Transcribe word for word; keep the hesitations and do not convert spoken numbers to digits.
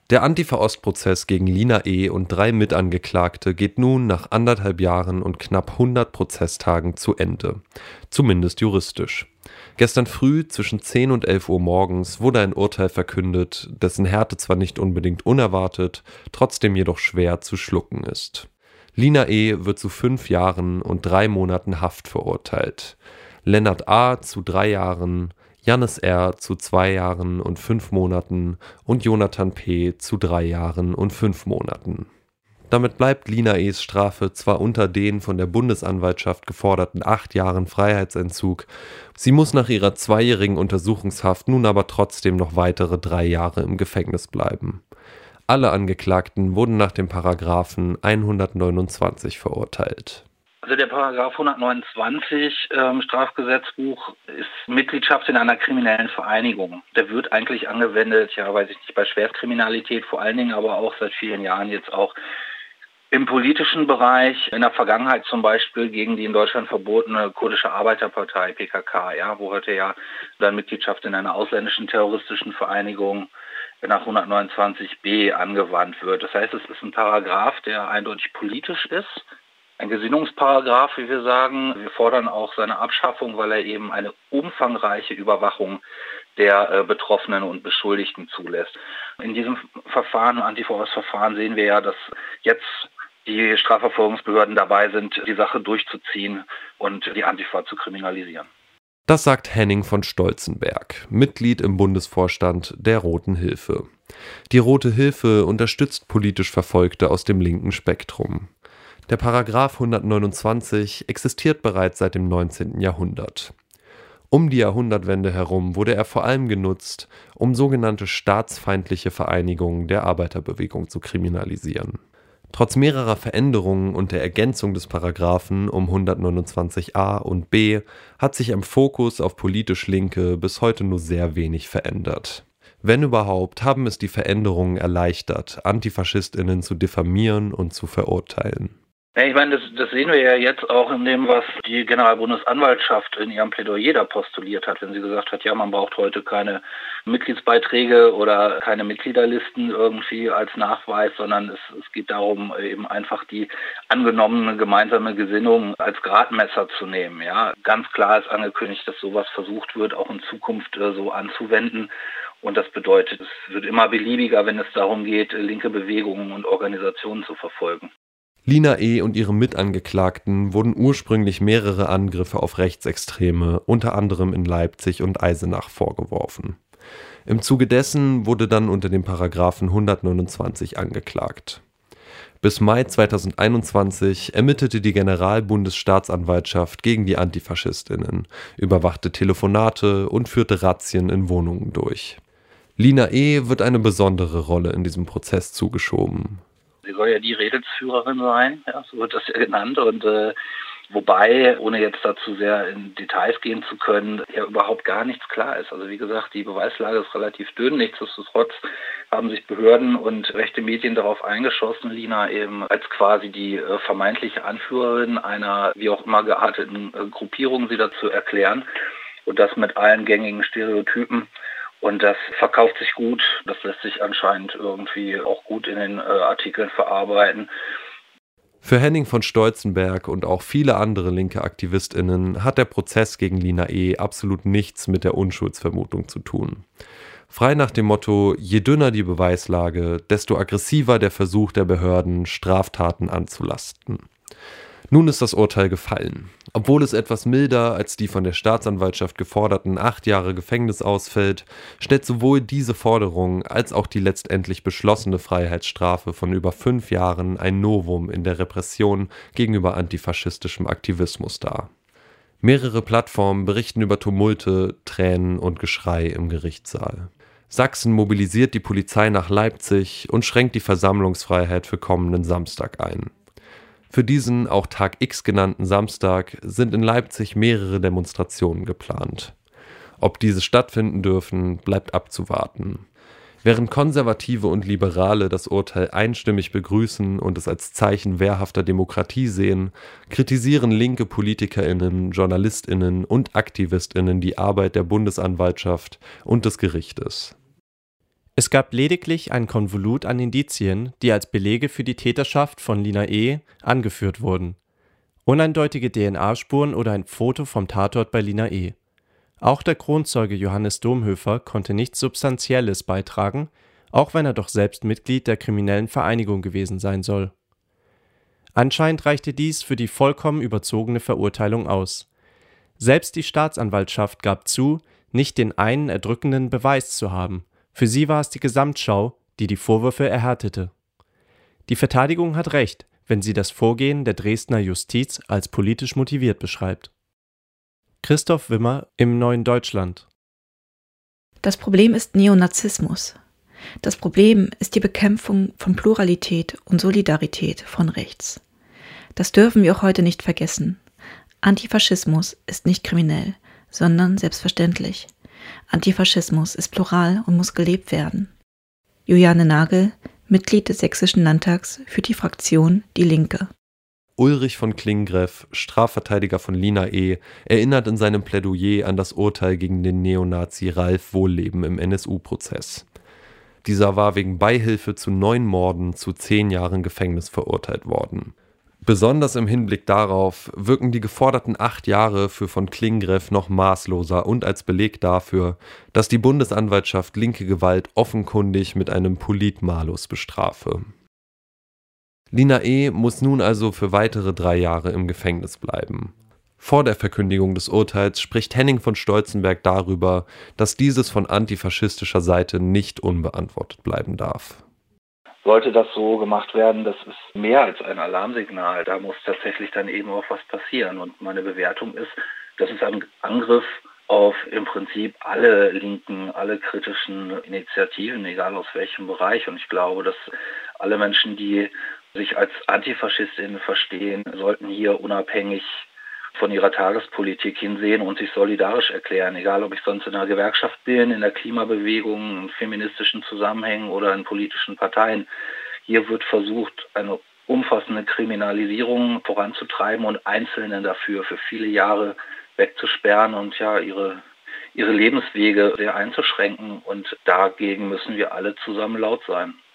Der Antifa-Ost-Prozess gegen Lina E. und drei Mitangeklagte geht nun nach anderthalb Jahren und knapp hundert Prozesstagen zu Ende. Zumindest juristisch. Gestern früh zwischen zehn und elf Uhr morgens wurde ein Urteil verkündet, dessen Härte zwar nicht unbedingt unerwartet, trotzdem jedoch schwer zu schlucken ist. Lina E. wird zu fünf Jahren und drei Monaten Haft verurteilt. Lennart A. zu drei Jahren, Jannis R. zu zwei Jahren und fünf Monaten und Jonathan P. zu drei Jahren und fünf Monaten. Damit bleibt Lina E.s Strafe zwar unter den von der Bundesanwaltschaft geforderten acht Jahren Freiheitsentzug, sie muss nach ihrer zweijährigen Untersuchungshaft nun aber trotzdem noch weitere drei Jahre im Gefängnis bleiben. Alle Angeklagten wurden nach dem Paragraphen hundertneunundzwanzig verurteilt. Also der Paragraph hundertneunundzwanzig ähm, Strafgesetzbuch ist Mitgliedschaft in einer kriminellen Vereinigung. Der wird eigentlich angewendet, ja, weiß ich nicht, bei Schwerstkriminalität vor allen Dingen, aber auch seit vielen Jahren jetzt auch im politischen Bereich, in der Vergangenheit zum Beispiel gegen die in Deutschland verbotene kurdische Arbeiterpartei P K K, ja, wo heute ja dann Mitgliedschaft in einer ausländischen terroristischen Vereinigung nach hundertneunundzwanzig b angewandt wird. Das heißt, es ist ein Paragraph, der eindeutig politisch ist. Ein Gesinnungsparagraph, wie wir sagen. Wir fordern auch seine Abschaffung, weil er eben eine umfangreiche Überwachung der äh, Betroffenen und Beschuldigten zulässt. In diesem Verfahren, Antifa-Ost-Verfahren, sehen wir ja, dass jetzt die Strafverfolgungsbehörden dabei sind, die Sache durchzuziehen und die Antifa zu kriminalisieren. Das sagt Henning von Stolzenberg, Mitglied im Bundesvorstand der Roten Hilfe. Die Rote Hilfe unterstützt politisch Verfolgte aus dem linken Spektrum. Der Paragraph hundertneunundzwanzig existiert bereits seit dem neunzehnten Jahrhundert. Um die Jahrhundertwende herum wurde er vor allem genutzt, um sogenannte staatsfeindliche Vereinigungen der Arbeiterbewegung zu kriminalisieren. Trotz mehrerer Veränderungen und der Ergänzung des Paragraphen um hundertneunundzwanzig a und b hat sich am Fokus auf politisch Linke bis heute nur sehr wenig verändert. Wenn überhaupt, haben es die Veränderungen erleichtert, AntifaschistInnen zu diffamieren und zu verurteilen. Ja, ich meine, das, das sehen wir ja jetzt auch in dem, was die Generalbundesanwaltschaft in ihrem Plädoyer da postuliert hat, wenn sie gesagt hat, ja, man braucht heute keine Mitgliedsbeiträge oder keine Mitgliederlisten irgendwie als Nachweis, sondern es, es geht darum, eben einfach die angenommene gemeinsame Gesinnung als Gradmesser zu nehmen. Ja, ganz klar ist angekündigt, dass sowas versucht wird, auch in Zukunft äh, so anzuwenden. Und das bedeutet, es wird immer beliebiger, wenn es darum geht, linke Bewegungen und Organisationen zu verfolgen. Lina E. und ihre Mitangeklagten wurden ursprünglich mehrere Angriffe auf Rechtsextreme, unter anderem in Leipzig und Eisenach, vorgeworfen. Im Zuge dessen wurde dann unter dem Paragraphen hundertneunundzwanzig angeklagt. Bis Mai zweitausendeinundzwanzig ermittelte die Generalbundesstaatsanwaltschaft gegen die AntifaschistInnen, überwachte Telefonate und führte Razzien in Wohnungen durch. Lina E. wird eine besondere Rolle in diesem Prozess zugeschoben. Sie soll ja die Redelsführerin sein, ja, so wird das ja genannt. Und äh, wobei, ohne jetzt dazu sehr in Details gehen zu können, ja überhaupt gar nichts klar ist. Also wie gesagt, die Beweislage ist relativ dünn. Nichtsdestotrotz haben sich Behörden und rechte Medien darauf eingeschossen, Lina eben als quasi die äh, vermeintliche Anführerin einer wie auch immer gearteten äh, Gruppierung sie dazu erklären. Und das mit allen gängigen Stereotypen. Und das verkauft sich gut, das lässt sich anscheinend irgendwie auch gut in den äh, Artikeln verarbeiten. Für Henning von Stolzenberg und auch viele andere linke AktivistInnen hat der Prozess gegen Lina E. absolut nichts mit der Unschuldsvermutung zu tun. Frei nach dem Motto, je dünner die Beweislage, desto aggressiver der Versuch der Behörden, Straftaten anzulasten. Nun ist das Urteil gefallen. Obwohl es etwas milder als die von der Staatsanwaltschaft geforderten acht Jahre Gefängnis ausfällt, stellt sowohl diese Forderung als auch die letztendlich beschlossene Freiheitsstrafe von über fünf Jahren ein Novum in der Repression gegenüber antifaschistischem Aktivismus dar. Mehrere Plattformen berichten über Tumulte, Tränen und Geschrei im Gerichtssaal. Sachsen mobilisiert die Polizei nach Leipzig und schränkt die Versammlungsfreiheit für kommenden Samstag ein. Für diesen auch Tag X genannten Samstag sind in Leipzig mehrere Demonstrationen geplant. Ob diese stattfinden dürfen, bleibt abzuwarten. Während Konservative und Liberale das Urteil einstimmig begrüßen und es als Zeichen wehrhafter Demokratie sehen, kritisieren linke PolitikerInnen, JournalistInnen und AktivistInnen die Arbeit der Bundesanwaltschaft und des Gerichtes. Es gab lediglich ein Konvolut an Indizien, die als Belege für die Täterschaft von Lina E. angeführt wurden. Uneindeutige D N A-Spuren oder ein Foto vom Tatort bei Lina E. Auch der Kronzeuge Johannes Domhöfer konnte nichts Substanzielles beitragen, auch wenn er doch selbst Mitglied der kriminellen Vereinigung gewesen sein soll. Anscheinend reichte dies für die vollkommen überzogene Verurteilung aus. Selbst die Staatsanwaltschaft gab zu, nicht den einen erdrückenden Beweis zu haben. Für sie war es die Gesamtschau, die die Vorwürfe erhärtete. Die Verteidigung hat recht, wenn sie das Vorgehen der Dresdner Justiz als politisch motiviert beschreibt. Christoph Wimmer im Neuen Deutschland. Das Problem ist Neonazismus. Das Problem ist die Bekämpfung von Pluralität und Solidarität von rechts. Das dürfen wir auch heute nicht vergessen. Antifaschismus ist nicht kriminell, sondern selbstverständlich. Antifaschismus ist plural und muss gelebt werden. Juliane Nagel, Mitglied des Sächsischen Landtags für die Fraktion Die Linke. Ulrich von Klinggreff, Strafverteidiger von Lina E., erinnert in seinem Plädoyer an das Urteil gegen den Neonazi Ralf Wohlleben im N S U-Prozess. Dieser war wegen Beihilfe zu neun Morden zu zehn Jahren Gefängnis verurteilt worden. Besonders im Hinblick darauf wirken die geforderten acht Jahre für von Klinggreff noch maßloser und als Beleg dafür, dass die Bundesanwaltschaft linke Gewalt offenkundig mit einem Politmalus bestrafe. Lina E. muss nun also für weitere drei Jahre im Gefängnis bleiben. Vor der Verkündigung des Urteils spricht Henning von Stolzenberg darüber, dass dieses von antifaschistischer Seite nicht unbeantwortet bleiben darf. Sollte das so gemacht werden, das ist mehr als ein Alarmsignal. Da muss tatsächlich dann eben auch was passieren. Und meine Bewertung ist, das ist ein Angriff auf im Prinzip alle linken, alle kritischen Initiativen, egal aus welchem Bereich. Und ich glaube, dass alle Menschen, die sich als Antifaschistinnen verstehen, sollten hier unabhängig von ihrer Tagespolitik hinsehen und sich solidarisch erklären, egal ob ich sonst in einer Gewerkschaft bin, in der Klimabewegung, in feministischen Zusammenhängen oder in politischen Parteien. Hier wird versucht, eine umfassende Kriminalisierung voranzutreiben und Einzelne dafür für viele Jahre wegzusperren und ja ihre, ihre Lebenswege sehr einzuschränken. Und dagegen müssen wir alle zusammen laut sein.